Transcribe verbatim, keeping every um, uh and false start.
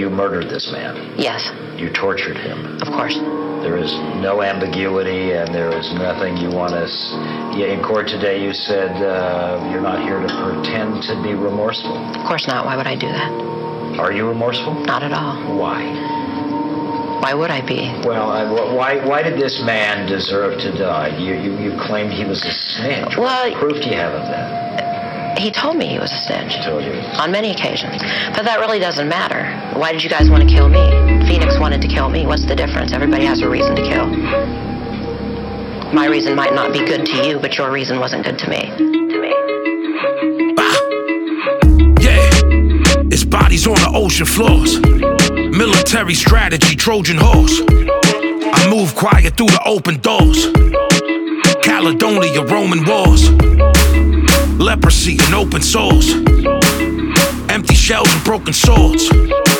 you murdered this man. Yes, You tortured him. of course. There is no ambiguity, and there is nothing you want to... S- yeah, in court today, you said uh, you're not here to pretend to be remorseful. Of course not. Why would I do that? Are you remorseful? Not at all. Why? Why would I be? Well, I, wh- why why did this man deserve to die? You you, you claimed he was a snitch. Well, what proof do you have of that? He told me he was a snitch. I told you. On many occasions. But that really doesn't matter. Why did you guys want to kill me? Phoenix wanted to kill me. What's the difference? Everybody has a reason to kill. My reason might not be good to you, but your reason wasn't good to me. To me. Ah. Yeah. It's bodies on the ocean floors. Military strategy, Trojan horse. I move quiet through the open doors. Caledonia, Roman wars. Leprosy and open sores. Empty shells and broken swords.